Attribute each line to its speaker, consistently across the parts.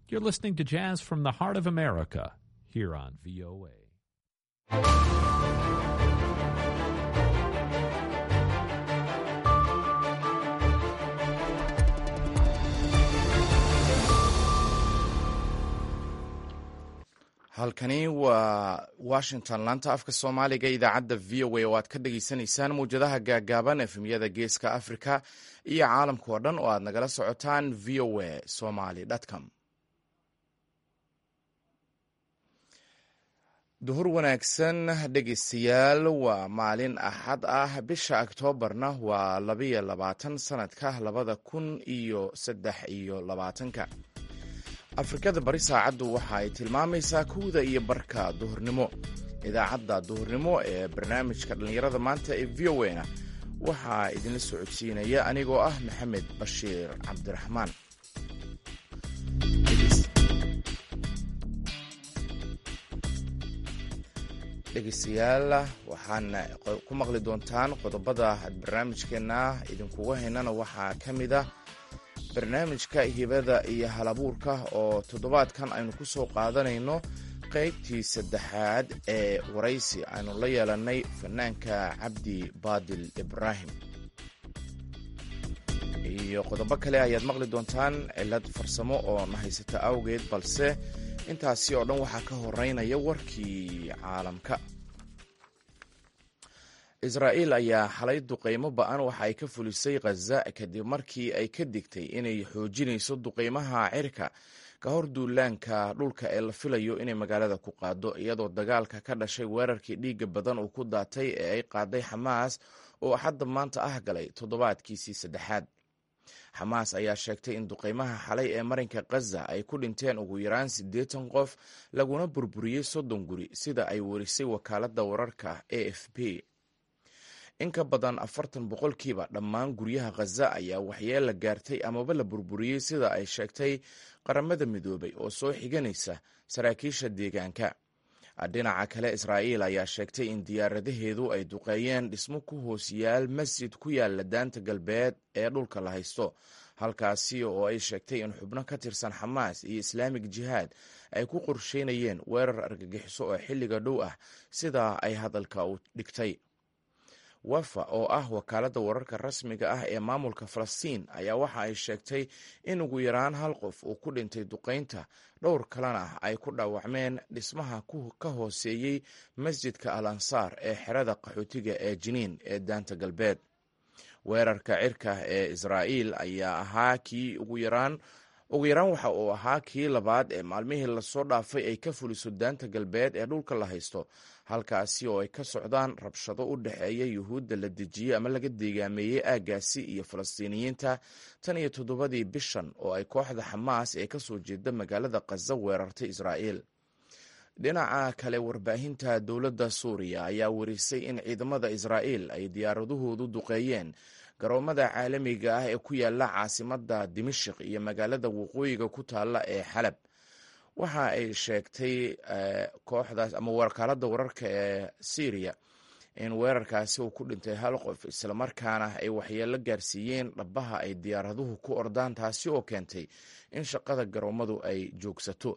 Speaker 1: You're listening to Jazz from the Heart of America here on VOA.
Speaker 2: halkani waa washington laanta afka soomaaliga idaacadda v o a oo aad ka dhageysanaysaan mawjadaha gaagaaban efemyada geeska africa iyo caalamka oo dhan oo aad nagala socotaan v o a somaly com. duhur wanaagsan dhegeystayaal, waa maalin axad ah, bisha oktoobarna waa 22 sanadka 2023. afrikada bari saacaddu waxa ay tilmaamaysaa 1:00 duhurnimo. idaacadda duhurnimo ee barnaamijka dhallinyarada maanta ee v o a-na waxaa idinla socodsiinaya anigoo ah maxamed bashiir cabdiraxmaan. dhegeystayaal, waxaan ku maqli doontaan qodobada barnaamijkeena idinkuga haynana waxaa ka mid ah barnaamijka hibada iyo halabuurka oo toddobaadkan aynu ku soo qaadanayno qaybtii 3aad ee waraysi aynu la yeelanay fanaanka cabdi baadil ibraahim. iyo qodobo kale ayaad maqli doontaan cilad farsamo oo na haysata awgeed, balse intaasi oo dhan waxaa ka horeynaya warkii caalamka. israa'iil ayaa xalay duqeymo ba'an waxa ay ka fulisay khaza kadib markii ay ka digtay inay xoojinayso duqeymaha cirka ka hor duulaanka dhulka ee la filayo inay magaalada ku qaado, iyadoo dagaalka ka dhashay weerarkii dhiigga badan uu ku daatay ee ay qaaday xamaas oo hadda maanta ah galay toddobaadkiisii 3aad. xamaas ayaa sheegtay in duqeymaha xalay ee marinka khaza ay ku dhinteen ugu yaraan 80 qof laguna burburiyey 30 guri, sida ay warisay wakaaladda wararka AFP. in ka badan 40% dhammaan guryaha khaza ayaa waxyeella gaartay amaba la burburiyey, sida ay sheegtay qaramada midoobay oo soo xiganaysa saraakiisha deegaanka. dhinaca kale, israa'iil ayaa sheegtay in diyaaradaheedu ay duqeeyeen dhismo ku hoos yaal masjid ku yaala daanta galbeed ee dhulka la haysto, halkaasi oo ay sheegtay in xubno ka tirsan xamaas iyo islaamig jihaad ay ku qorsheynayeen weerar argagixiso oo xilliga dhow ah, sidaa ay hadalka u dhigtay. wafa oo ah wakaaladda wararka rasmiga ah ee maamulka falastiin ayaa waxa ay sheegtay in ugu yaraan 1 qof uu ku dhintay duqeynta, dhowr kalena ay ku dhaawacmeen dhismaha ka hooseeyey masjidka al ansaar ee xerada qaxootiga ee jiniin ee daanta galbeed. weerarka cirka ee israa'iil ayaa ahaa kii ugu yaraan waxa uu ahaa kii labaad ee maalmihii lasoo dhaafay ay ka fuliso daanta galbeed ee dhulka la haysto, halkaasi oo ay ka socdaan rabshado u dhexeeya yuhuudda la dejiyey ama laga deegaameeyey aaggaasi iyo falastiiniyiinta tan iyo 7 bishan oo ay kooxda xamaas ee ka soo jeeda magaalada khaza weerartay israa'iil. dhinaca kale, warbaahinta dowladda suuriya ayaa warisay in ciidamada israa'iil ay diyaaradahoodu duqeeyeen garoomada caalamiga ah ee ku yaala caasimadda dimashik iyo magaalada waqooyiga ku taalla ee xalab. waxa ay sheegtay kooxdaas ama wakaaladda wararka ee syriya in weerarkaasi uu ku dhintay 1 qof, islamarkaana ay waxyeello gaarsiiyeen dhabaha ay diyaaraduhu ku ordaan, taasi oo keentay in shaqada garoomadu ay joogsato.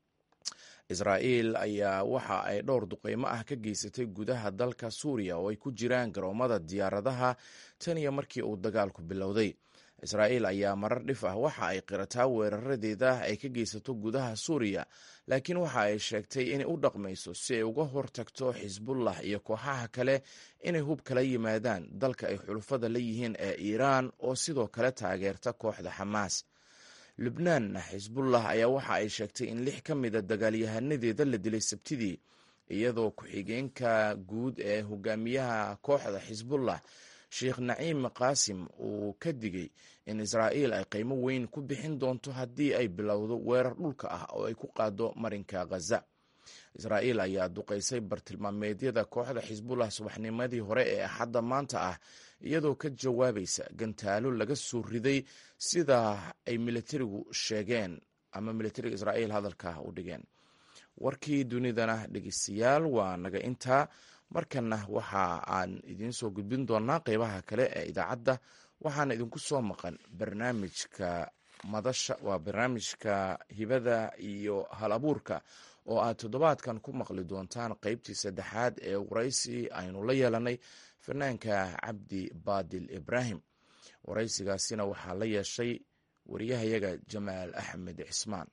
Speaker 2: israa'iil ayaa waxa ay dhowr duqeymo ah ka geysatay gudaha dalka suuriya oo ay ku jiraan garoomada diyaaradaha tan iyo markii uu dagaalku bilowday. israa'iil ayaa marar dhif ah waxa ay qirataa weeraradeeda ay ka geysato gudaha suuriya, laakiin waxa ay sheegtay inay u dhaqmayso si ay uga hortagto xisbullah iyo kooxaha kale inay hub kala yimaadaan dalka ay xulufada la yihiin ee iiraan oo sidoo kale taageerta kooxda xamaas. lubnaan, xisbullah ayaa waxa ay sheegtay in 6 ka mida dagaalyahanadeeda la dilay sabtidii, iyadoo ku-xigeenka guud ee hogaamiyaha kooxda xisbullah sheekh naciim qaasim uu ka digay in israa'iil ay qiimo weyn ku bixin doonto haddii ay bilowdo weerar dhulka ah oo ay ku qaado marinka khaza. israa'iil ayaa duqaysay bartilmaameedyada kooxda xisbullah subaxnimadii hore ee axadda maanta ah, iyadoo ka jawaabaysa gantaalo laga soo riday, sida ay militarigu sheegeen ama militariga israa'iil hadalka u dhigeen. warkii dunidana dhegeystayaal waa naga intaa. markana waxa aan idiin soo gudbin doonaa qeybaha kale ee idaacadda, waxaana idinku soo maqan barnaamijka barnaamijka hibada iyo hal abuurka oo aad toddobaadkan ku maqli doontaan qaybtii saddexaad ee waraysi aynu la yeelanay fanaanka cabdi baadil ibraahim. waraysigaasina waxaa la yeeshay wariyahayaga jamaal axmed cismaan.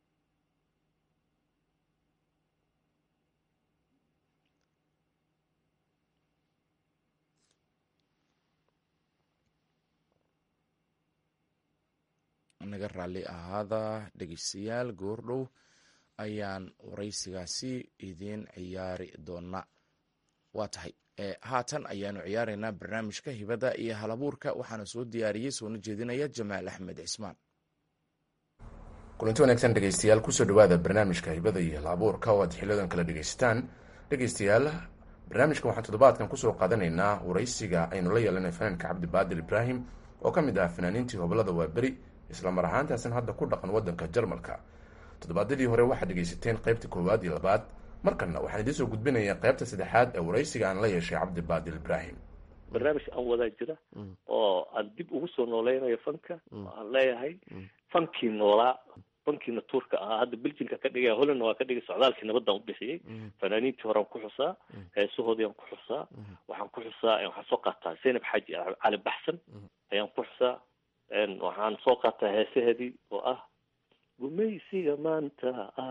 Speaker 2: naga raalli ahaada dhegeystayaal, goordhow ayaan waraysigaasi idiin ciyaari doonaa. waa tahay haatan ayaanu ciyaaraynaa barnaamijka hibada iyo halabuurka, waxaana soo diyaariyey soona jeedinaya jamaal axmed cismaan.
Speaker 3: kulanti wanaagsan dhegeystayaal, kusoo dhawaada barnaamijka hibada iyo halabuurka oo aad xiliyadan kala dhegeysataan. dhegeystayaal, barnaamijkan waxaan toddobaadkan kusoo qaadanaynaa waraysiga aynu la yeelanay fanaanka cabdi baadil ibraahim oo ka mid ah fanaaniintii hobolada waaberi, isla mar ahaantaasan hadda ku dhaqan wadanka Jarmalka. toddobaadadii hore waxaad dhegeysateen qaybta koowaad iyo labaad, markana waxaan idiin soo gudbinayaa qaybta saddexaad ee waraysiga aan la yeeshay cabdi baadil ibraahim.
Speaker 4: barnaamij aan wadaa jira oo aan dib ugu soo nooleynayo fanka, aan leeyahay fankii noolaa, fankii natuurka ahaa. hadda Belgiumka ka dhigaya, Hollandna waa ka dhigay, socdaalkii nabadaan u bixiyey. fanaaniintii hore aan ku xusaa, heesahoodii aan ku xusaa, waxaan soo qaataa Zaynab Xaaji Cali Baxsan ayaan ku xusaa, waxaan soo qaataa heesaheedii oo ah gumaysiga maanta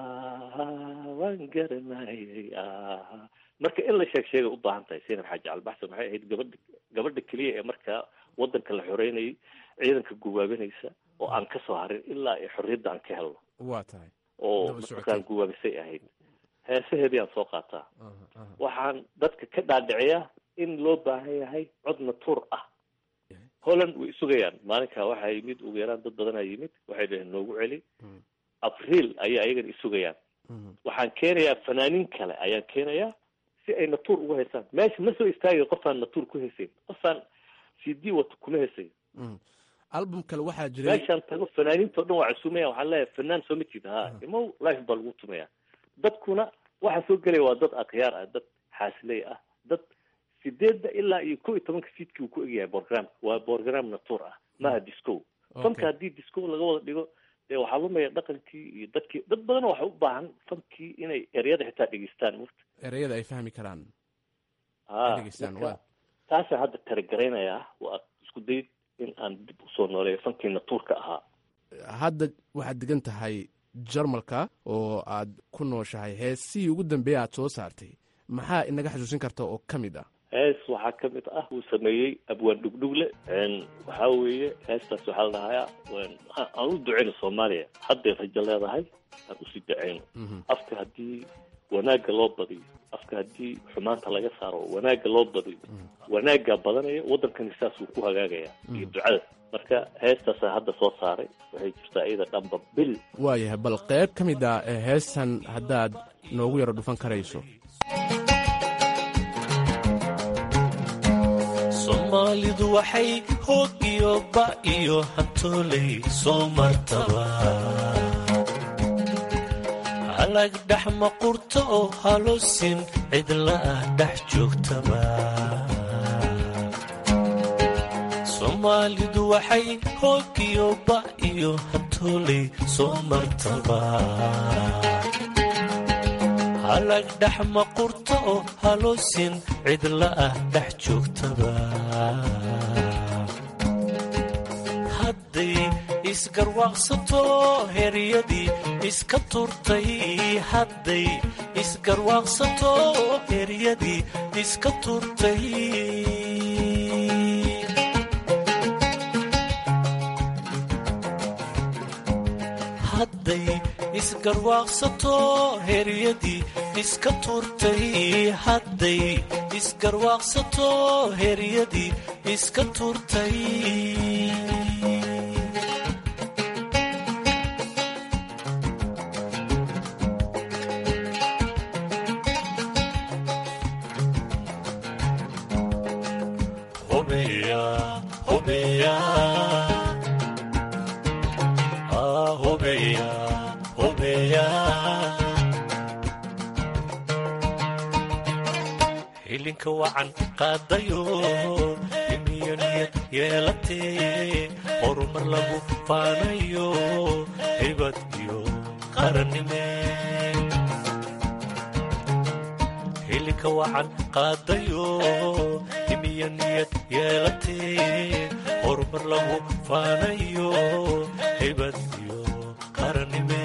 Speaker 4: waan garanayay. marka in la sheegay u baahan tahay. Zaynab Xaaji Cali Baxsan waxay ahayd gabadha keliya ee markaa wadanka la xoreynayay, ciidanka guwaabinaysa oo aan ka soo harin ilaa ay xorriyadda aan ka helno.
Speaker 5: waa tahay
Speaker 4: oo markaan guwaabisay ahayd. heesaheedii aan soo qaataa. waxaan dadka ka dhaadhiciyaa in loo baahan yahay cod natuur ah. Holland way sugayaan. maalinkaa waxaa yimid ugu yaraan dad badanaa yimid, waxay dhaheen noogu celi. abriil ayay ayagana isugayaan. waxaan keenayaa fanaaniin kale ayaan keenayaa si ay natuur ugu haysaan. meesha ma soo istaagayo qofaan natuur ku haysayn, qofaan CD wato kuma haysayo.
Speaker 5: album kale waxaa jiray,
Speaker 4: meeshaan tago fanaaniinta o dhan waa casuumaya, waxaan leeyahay fanaan soo matid imow life baa lagu tumaya. dadkuna waxaa soo gelaya waa dad akhyaar ah, dad xaasiley ah, dad 8 ilaa iyo 11 fiidkii uu ku egyahay program. waa program natuur ah, maaha disco. fanka haddii disco laga wada dhigo dee waxaa lumaya dhaqankii iyo dadkii. dad badan waxa u baahan fankii inay ereyada xitaa dhegeystaan.
Speaker 5: ereyada ay fahmi karaan.
Speaker 4: taasaan hadda talagaraynayaa. waa isku dayid in aan dib usoo nooleeyo fankii natuurka ahaa.
Speaker 5: hadda waxaad degan tahay Jarmalka oo aad ku nooshahay. heesihii ugu dambeeya aad soo saartay maxaa inaga xasuusin karta oo ka mid ah?
Speaker 4: hees waxaa ka mid ah uu sameeyey abwaan dhugdhugle. waxaa weeye heestaas waxaa la dhahayaa aan u duceyno Soomaaliya, hadday rajo leedahay aan usii duceyno. afka haddii wanaagga loo badiyo, afka haddii xumaanta laga saaro, wanaagga loo badiyo, wanaaggaa badanaya, waddankani saasuu ku hagaagaya iyo ducada. marka heestaasa hadda soo saaray, waxay jirtaa iyada dhanba bil.
Speaker 5: waayahay, bal qayb ka mid ah heestan haddaad noogu yaro dhufan karayso.
Speaker 6: soomaalidu waxay hoog iyo ba iyo hantooley soo martaba, halag dhex maqurto oo haloosin cidla ah dhex joogtaba. soomaalidu waxay hoog iyo ba iyo hantooley soo martaba, halag dhex maqurto oo haloosin cidla ah dhex joogtaba. hadday isgarwaaqsato heryadii iska turtay, hadday isgarwaaqsato heryadii iska turtay. hadday isgarwaaqsato heryadii iska turtay, hadday isgarwaaqsato heryadii iska turtay. hubiya hubiya hubiya hubiya, hilinka wacan qaadayo imiyo niyad yeelatee, horumar lagu faanayo haybad iyo qarannime hilika wacan qaadayo himiya niyad yeelatee horumar lagu faanayo haybad iyo qarannime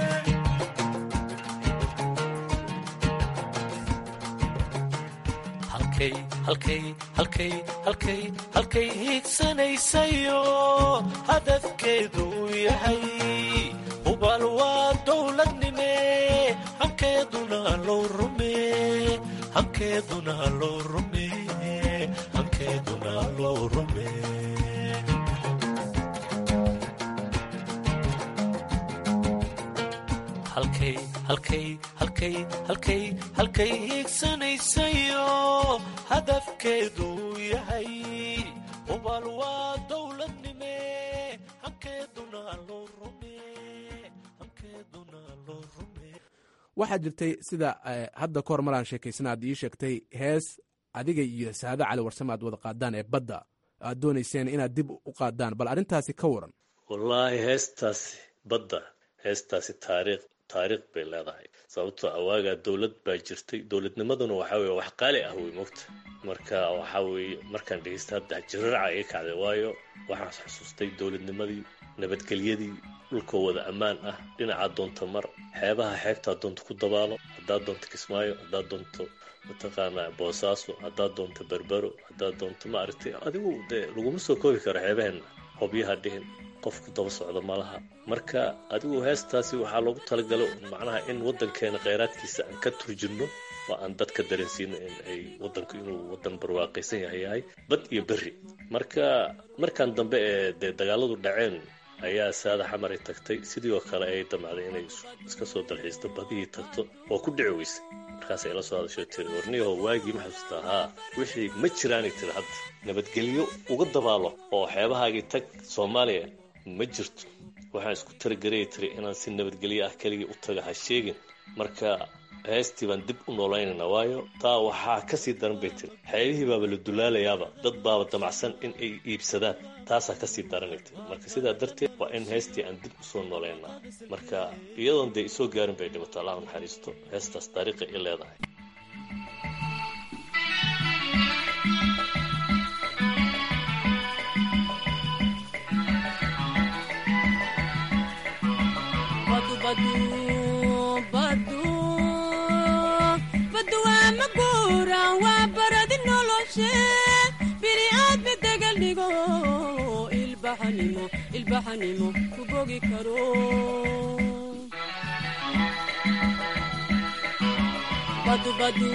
Speaker 6: halkay hiigsanaysayo hadafkeedu yahay hubaal waa dowladnime hankeeduna loo rume halkay hiigsanaysayo hadafkeedu yahay hubaal waa dowladnime hankeeduna loo rume
Speaker 5: waxaa jirtay sida hadda ka hor maraan sheekaysana aad ii sheegtay hees adiga iyo saado cali warsame aad wada qaadaan ee badda aad doonayseen inaad dib u qaadaan bal arrintaasi ka waran
Speaker 4: wallaahi heestaasi badda heestaasi taariikh bay leedahay sababtoo awaagaa dowlad baa jirtay dowladnimaduna waxaa weye wax qaali ah wey mogta marka waxaa weeye markaan dhegeysta hadda jiraraca iga kacday waayo waxaan xusuustay dowladnimadii nabadgelyadii dhulkoo wada ammaan ah dhinacaa doonta mar xeebaha xeebtaa doonta ku dabaalo haddaad doonto kismaayo haddaad doonto mataqaanaa boosaaso haddaad doonto berbero haddaad doonto maaragtay adigu dee laguma soo koobi karo xeebaheenna hobyaha dhihin qofku daba socdo malaha marka adigu heestaasi waxaa loogu talagalay macnaha in waddankeena kheyraadkiisa aan ka turjirno oo aan dadka dareensiino in ay waddanku inuu waddan barwaaqaysan yahay bad iyo berri markaan dambe ee dee dagaaladu dhaceen ayaa saada xamaray tagtay sidii oo kale ay damacday inay iska soo dalxiisto badihii tagto oo ku dhici weysay markaasay ila soo hadasho tiri warniyaho waagii ma xasuustaa haa wixii ma jiraanay tiri hadda nabadgelyo uga dabaalo oo xeebahaagii tag soomaaliya ma jirto waxaan isku taragaraya tiri inaan si nabadgelyo ah keligii u taga ha sheegin marka heestii baan dib u noolaynayna waayo taa waxaa kasii daran bay tiri xeebihii baaba la dulaalayaaba dad baaba damacsan in ay iibsadaan taasaa kasii daranay tiri marka sidaa darteed waa in heestii aan dib usoo noolaynaa marka iyadoon dee isoo gaarin bay dhimato allahu naxariisto heestaas taariikhi i leedahay
Speaker 7: ilbaxanimo ku bogi karo badu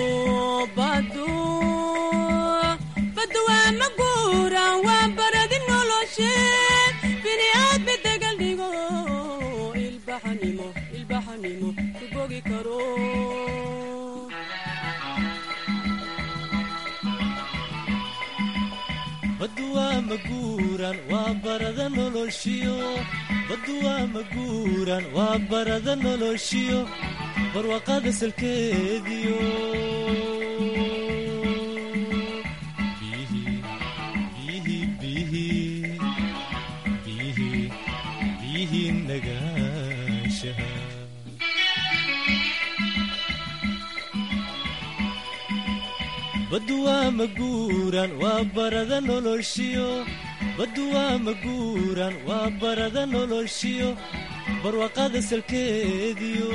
Speaker 7: waa maguuran waa baradi noloshe bini'aadmi degal dhigo ilbaxanimo ku bogi karo
Speaker 6: badu waa maguuran waa barada noloshiyo badu waa maguuran waa barada noloshiyo barwaaqada salkeediyo biyihii nagaashaha badu waa maguuran waa barada noloshiyo badu waa maguuran waa barada noloshiyo barwaaqada salkeediyo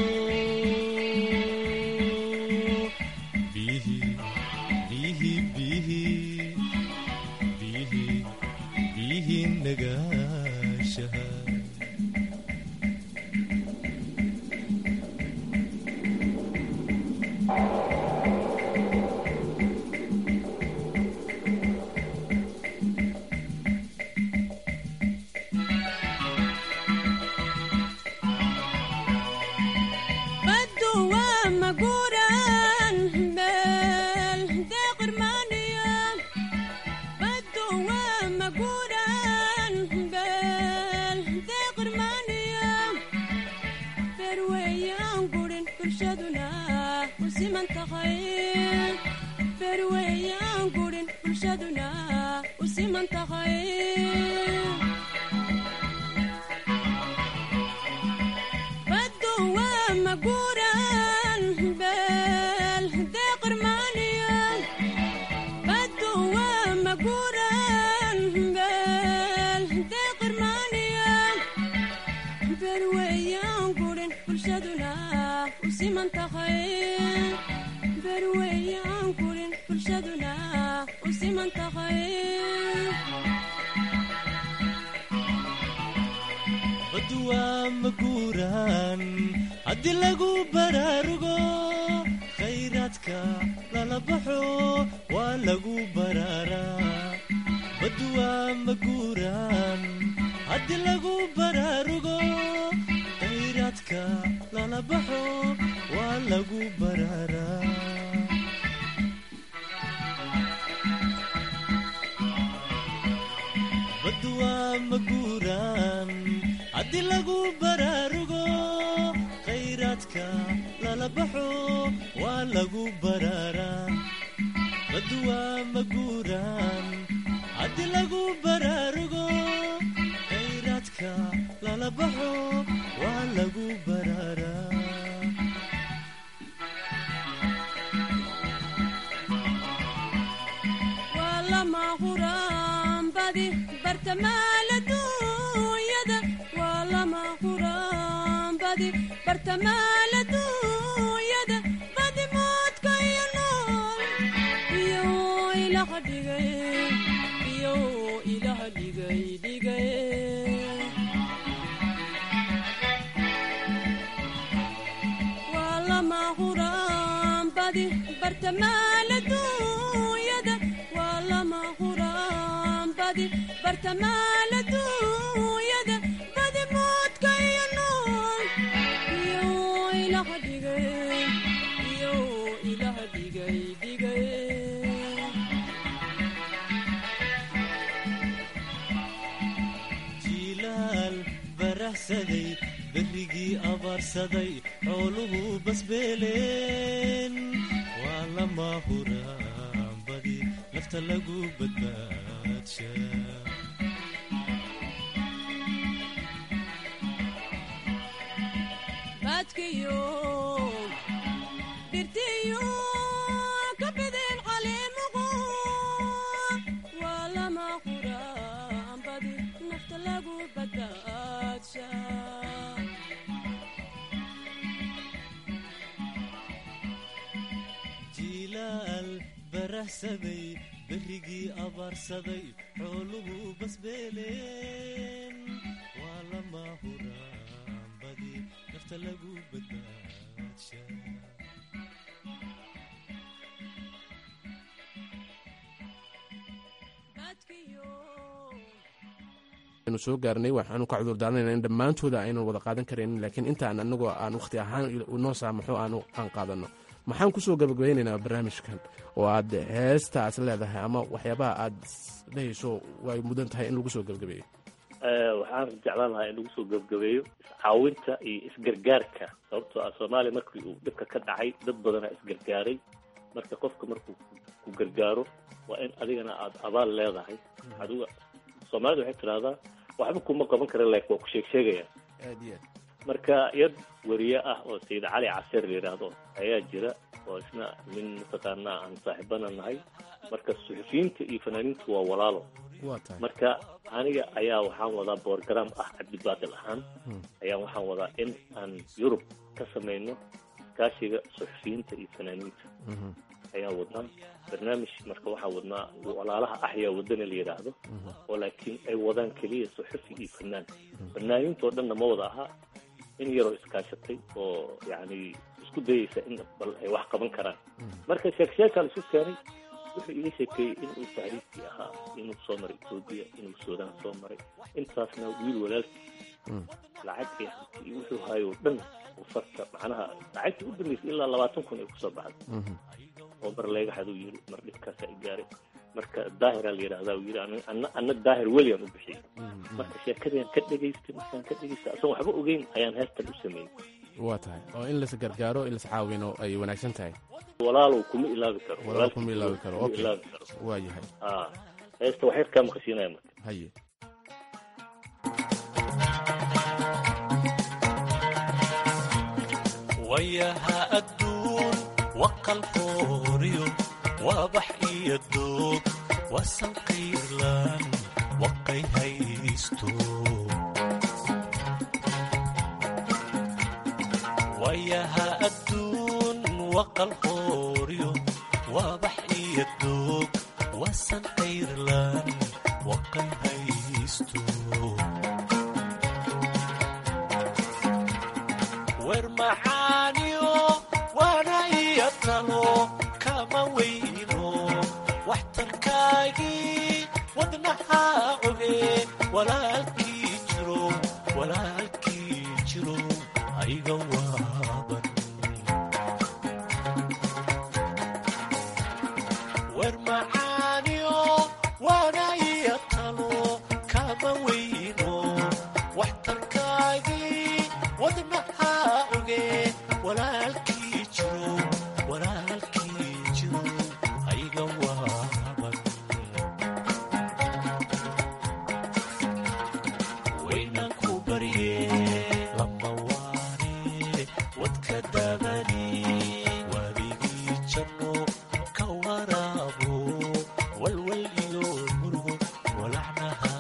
Speaker 6: biyihii nagaashaha
Speaker 7: bulshaduna u siman tahay berweeye aan kurin bulshaduna u siman tahay
Speaker 6: badwa maguuraan haddii lagu baraarugo khayraadka lala baxo waa lagu baraaraa badwa maguuraan haddii lagu baraarugo khayraadka lala baxo waa lagu baraaraa badwa maguuraan haddii lagu baraarugo khayraadka lala baxo waa lagu baraaraa badwa maguuraan haddii lagu baraarugo khayraadka lala baxo waa lagu baraaraa
Speaker 7: waa lama huraan badi bartamaaladuunyada waa lama huraan badi bartamaaladuunyada badi moodka iyo nool iyo ilaha dhigay iyo ilaha dhigay dhigay waa lama huraan badi bartamaaladuunyada waa lama huraan badi bartamaaladuunyada badi moodka iyo nool iyo ilaha dhigay iyo ilaha dhigay dhigay
Speaker 6: jilaal barahsaday berrigii abaarsaday xooluhu basbeeleen waa lama huraan badi nafta lagu badbaadsha
Speaker 7: baadkiyo dhirtiyo ka bideen caleemuqu waa lama huraan badi nafta lagu badbaadsha
Speaker 6: jilaal barahsaday berrigii abaarsaday xooluhu basbeeleen waa lama huraan badi nafta lagu badbaadsha
Speaker 5: aynu soo gaarnay waxaanu ka cudur daaranayna in dhammaantooda aynan wada qaadan karaynin laakiin intaan anagoo aan wakhti ahaan noo saamaxo aan qaadanno maxaan kusoo gabagabaynaynaa barnaamijkan oo aad heestaas leedahay ama waxyaabaha aad dhehayso way mudan tahay in lagu soo gabagabeeyo
Speaker 4: waxaan jeclaan lahaa in lagu soo gabagabeeyo iscaawinta iyo isgargaarka sababtoo ah soomaaliya markii uu dhibka ka dhacay dad badanaa isgargaaray marka qofka markuu ku gargaaro waa in adigana aad abaal leedahay adiga soomaalida waxay tidhahdaa waxba kuma qaban kara laakiin waa ku sheegsheegaya
Speaker 5: aad iyo aad
Speaker 4: marka yad wariye ah oo sayid cali caseer la yidhaahdo ayaa jira oo isna min mataqaanaa aan saaxiibana nahay marka suxufiyiinta iyo fanaaniintu waa walaalo
Speaker 5: waa tahay
Speaker 4: marka aniga ayaa waxaan wadaa borogaraam ah cabdibaadil ahaan ayaan waxaan wadaa in aan yurub ka samayno iskaashiga suxufiyiinta iyo fanaaniinta ayaa wadnaa barnaamij marka waxaa wadnaa walaalaha axyaa wadana la yidhaahdo oo laakiin ay wadaan keliya suxufi iyo fanaan fanaaniintoo dhanna ma wada ahaa in yaroo iskaashatay oo yani isku dayaysa in bal ay wax qaban karaan marka sheeksheekaa la isu keenay wuxuu iga sheekeeyey inuu tahriibkii ahaa inuu soo maray etoobiya inuu suudaan soo maray intaasna wiil walaalkii lacag iyo hanti iyo wuxuu haayoo dhan farta macnaha lacagtii u dambeysay ilaa 20,000 ay kusoo baxday oo mar leegaxaduu yiri mar dhibkaasa i gaaray marka daahira la yidhaahdaa uu yidhi anna daahir weliyan u bixiyey marka sheekadayaan ka dhegaystay markaan ka dhegaystay asoon waxba ogeyn ayaan heestan u sameeyey
Speaker 5: waa tahay oo in las gargaaro in las caawino ay wanaagsan tahay
Speaker 4: walaalow kuma ilaabi karo
Speaker 5: walaal kuma ilaabi karo okay
Speaker 4: ilaabi karo
Speaker 5: waa yahay
Speaker 4: heesta waxay ka maqashiinaya marka
Speaker 5: haye
Speaker 6: wayaha adduun waqalkooriyo waabax iyo doog wasanqiirlan waqay haysto wayaha adduun waqal hooryo waabax iyo doog wasan qayrlan waqay haysto wer macaaniyo waana iyo talo kama weyno waxtarkaagii wadnaha oge walaalkii jiro ayga waaban wer macaaniyo waana iyo talo kama weyno waxtarkaagii wadnaha oge walaalkii jiro ayga waaban waynan ku barye lama waane wadka dabani wadigii janno ka waraabo walwal iyo murugo walacnaha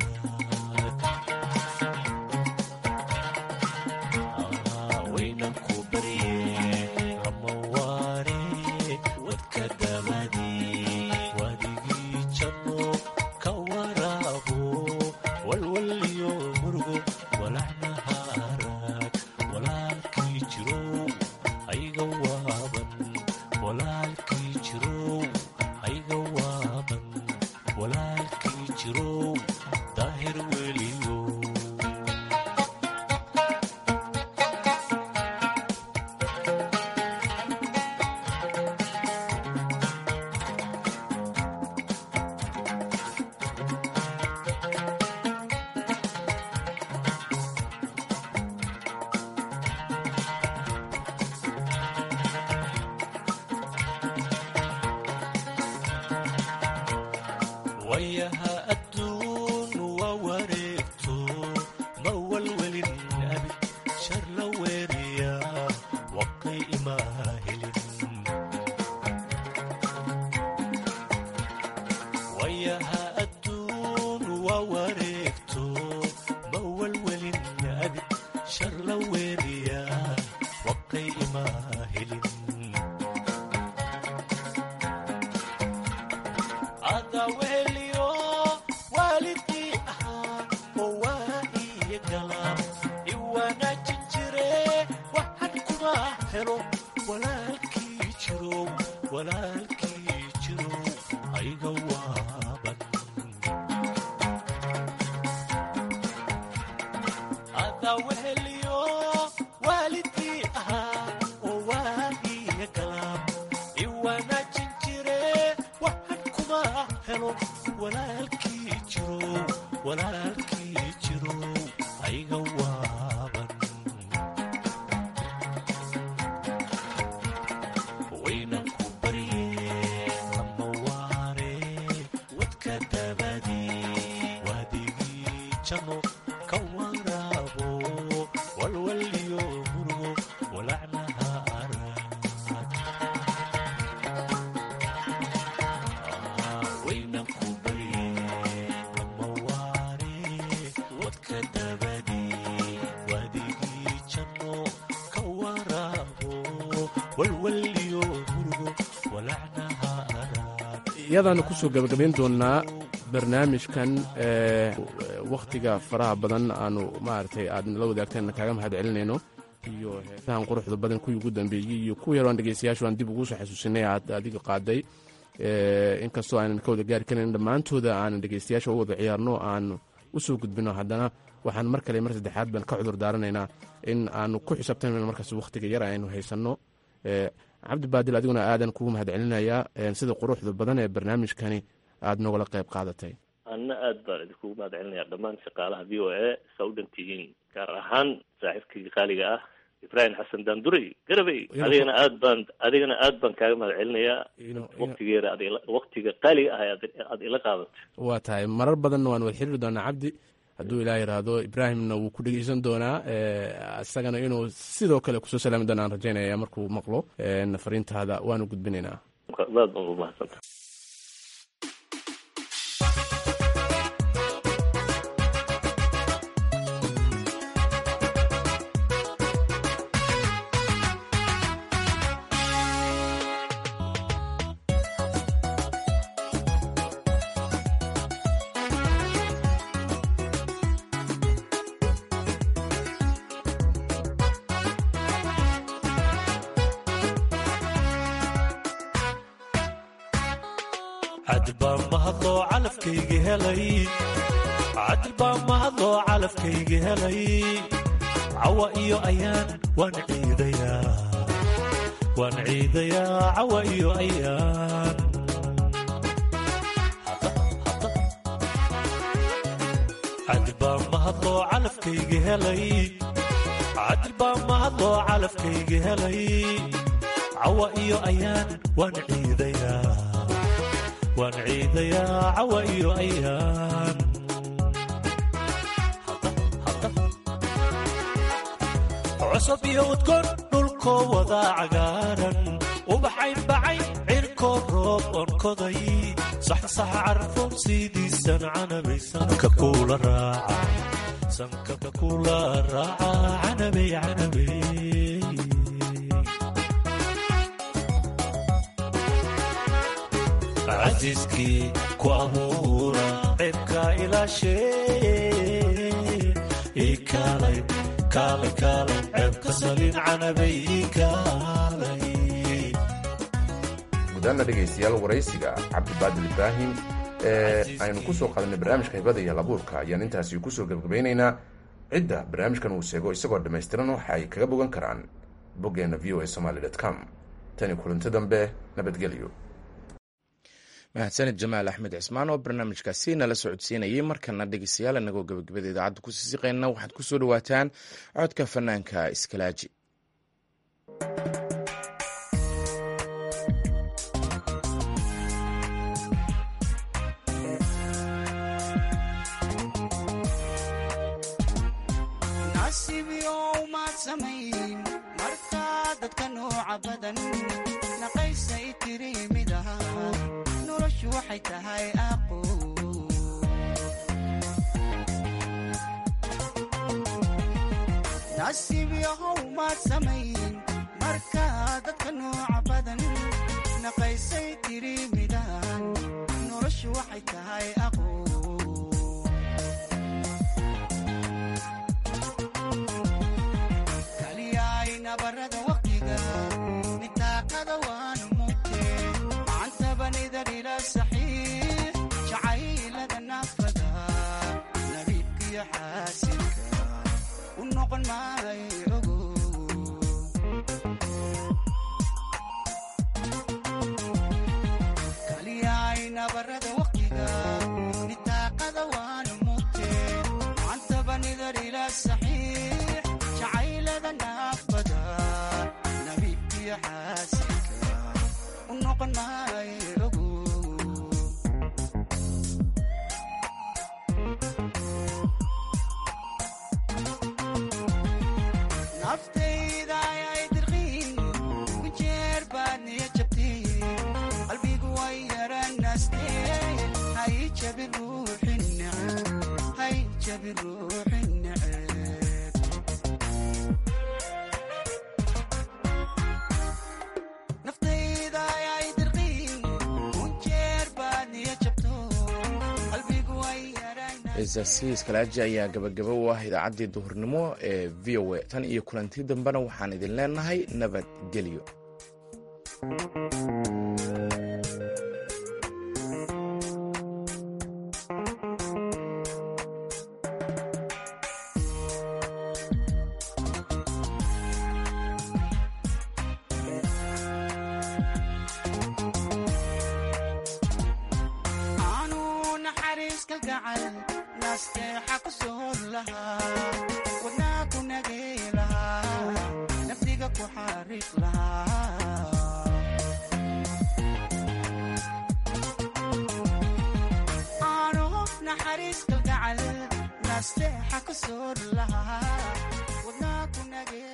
Speaker 6: arag waynan ku barye lama waane wadka dabani wadigii janno ka waraabo walwal iyo murugo walacnaha arag walaalkii jirow ayga waaban walaalkii jirow ayga waaban walaalkii jirow daahir weliyo wayaha adduun waa wareegto ma walwelin abid shar la weeriya waqay ima helin wayaha adduun waa wareegto ma walwelin abid shar la weeriya waqay ima helin adaweliyo waalidkii ahaa oo waa iyo galaab iwanaajin jire waxan kuma helo walaalkii jiro ayga waaban adaweliyo waalidkii ahaa oo waa iyo galaab iwanaajin jire waxan kuma helo walaalkii jiro ayga waaban waynan ku barye lama waane wadka dabadi waadigii janno ka waraabo walwal iyo murugo walacnaha arag waynan ku barye lama waane wadka dabadi waadigii janno ka waraabo walwal iyo murugo walacnaha arag
Speaker 5: iyadaanu kusoo gabagabayn doonaa barnaamijkan wakhtiga faraha badan aanu maaragtay aad la wadaagteen kaaga mahad celinayno iyo heesahan quruxda badan kuwii ugu dambeeyey iyo kuwa yaroo aan dhegeystayaashu aan dib ugu soo xasuusinay aad adiga qaaday inkastoo aanan ka wada gaari karin dhammaantooda aanan dhegeystayaasha u wada ciyaarno aan u soo gudbino haddana waxaan mar kale mar saddexaad baan ka cudur daaranaynaa in aanu ku xisaabtanayno markaas wakhtiga yar aynu haysanno cabdi baadil adiguna aadan kugu mahad celinayaa sida quruxda badan ee barnaamijkani aad nogala qayb qaadatay
Speaker 4: anna aad baan idinkugu mahad celinayaa dhammaan shaqaalaha v o a saa u dhan tihiin gaar ahaan saaxiibkii qaaliga ah ibraahim xasan daanduray garabey adigana aad baan kaaga mahad celinayaa waqtigeeda waqtiga qaaliga ah aad ila qaadatay
Speaker 5: waa tahay marar badanna waan wada xiriiri doonaa cabdi hadduu ilaah yidhaahdo ibraahimna wuu ku dhegeysan doonaa isagana inuu sidoo kale kusoo salaami doona aan rajaynaya markuu maqlo fariintaada waanu gudbinaynaa
Speaker 4: aad baan ugu mahadsanta
Speaker 6: cadbaa mahadloo calafkayga helay cadbaa mahadloo calafkayga helay cawa iyo ayaan waan ciidayaa cawa iyo ayaan cadbaa mahadloo calafkayga helay cadbaa mahadloo calafkayga helay cawa iyo ayaan waan ciidayaa cawa iyo ayaan cusub iyo udgoon dhulkoo wadaa cagaaran ubaxayn bacayn cirkoo roob onkoday saxsaxa carfoon siidiisan canabay sanka kula raaca canabay casiiskii ku abuura ceebkaa ilaashee kaalay ceebka salin canabay kaalay.
Speaker 3: gudaana dhegaystayaal waraysiga cabdibaadir ibraahim ee aynu ku soo qaadanay barnaamijka hibada iyo halabuurka ayaan intaasi kusoo gebgabaynaynaa. cidda barnaamijkan uu sheego isagoo dhammaystiran waxa ay kaga bogan karaan boggeena voasomaly.com. tani kulanti dambe nabadgelyo.
Speaker 2: mahadsanid jamaal axmed cismaan oo barnaamijkaasi nala socodsiinayay. markana dhegeystayaal inagoo gabagabada idaacadda ku siisiqeyna waxaad ku soo dhawaataan codka fanaanka iskalaaji.
Speaker 8: nasiib yahow maad samayn markaa dadka nooca badan naqaysay tiri midaan noloshu waxay tahay kaliyaay nabarada waqtiga nitaaqada waanu mugtee macantabanidar ila saxiix jacaylada naafada nabiibkiyo xaasinka unoqon maayo kaliyaay nabarada waqtiga nitaaqada waanu mugtee macantabanidar ila saxiix jacaylada naafada nabiibkiyo xaasinka unoqon maayo naftayda ayay dirqiin ku jeer baad niya jabtiin qalbigu way yaranaasteen hay jabi ruuxi neceb naftayda ayay dirqiin ku jeer baad niya jabto qalbigu way
Speaker 2: ciisaasi iskalaaji ayaa gabagaba u ah idaacaddii duhurnimo ee v o a. tan iyo kulanti dambena waxaan idin leenahay nabadgelyo. nasteexa ku soor lahaa wadnaa ku nagay lahaa naftiga ku xariiq lahaa aanu naxariis kalgacal nasteexa ku soor lahaa wadnaa ku nagay